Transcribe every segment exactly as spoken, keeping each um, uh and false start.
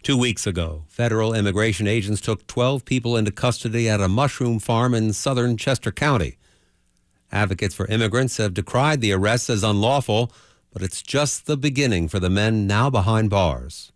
Two weeks ago, federal immigration agents took twelve people into custody at a mushroom farm in southern Chester County. Advocates for immigrants have decried the arrests as unlawful, but it's just the beginning for the men now behind bars.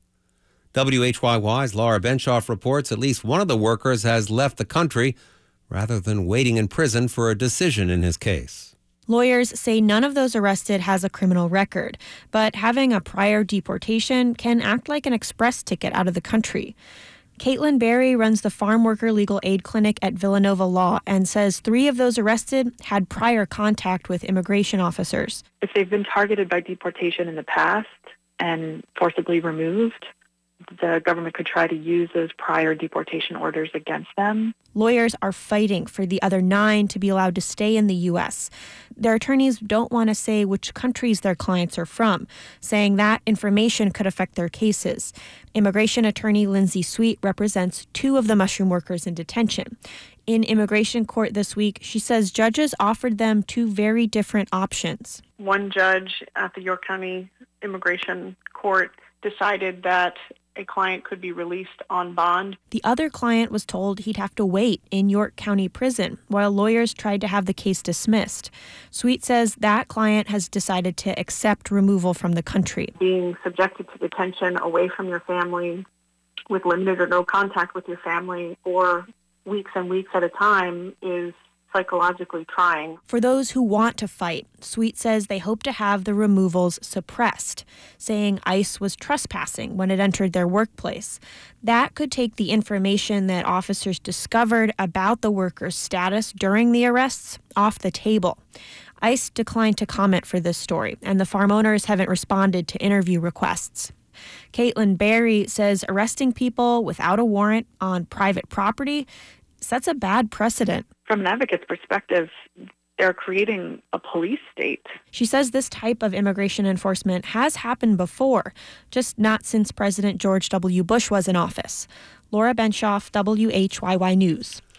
W H Y Y's Laura Benshoff reports at least one of the workers has left the country rather than waiting in prison for a decision in his case. Lawyers say none of those arrested has a criminal record, but having a prior deportation can act like an express ticket out of the country. Caitlin Berry runs the Farm Worker Legal Aid Clinic at Villanova Law and says three of those arrested had prior contact with immigration officers. If they've been targeted by deportation in the past and forcibly removed, the government could try to use those prior deportation orders against them. Lawyers are fighting for the other nine to be allowed to stay in the U S. Their attorneys don't want to say which countries their clients are from, saying that information could affect their cases. Immigration attorney Lindsay Sweet represents two of the mushroom workers in detention. In immigration court this week, she says judges offered them two very different options. One judge at the York County Immigration Court decided that a client could be released on bond. The other client was told he'd have to wait in York County Prison while lawyers tried to have the case dismissed. Sweet says that client has decided to accept removal from the country. Being subjected to detention away from your family with limited or no contact with your family for weeks and weeks at a time is psychologically trying. For those who want to fight, Sweet says they hope to have the removals suppressed, saying ICE was trespassing when it entered their workplace. That could take the information that officers discovered about the workers' status during the arrests off the table. ICE declined to comment for this story, and the farm owners haven't responded to interview requests. Caitlin Berry says arresting people without a warrant on private property sets a bad precedent. From an advocate's perspective, they're creating a police state. She says this type of immigration enforcement has happened before, just not since President George W. Bush was in office. Laura Benshoff, W H Y Y News.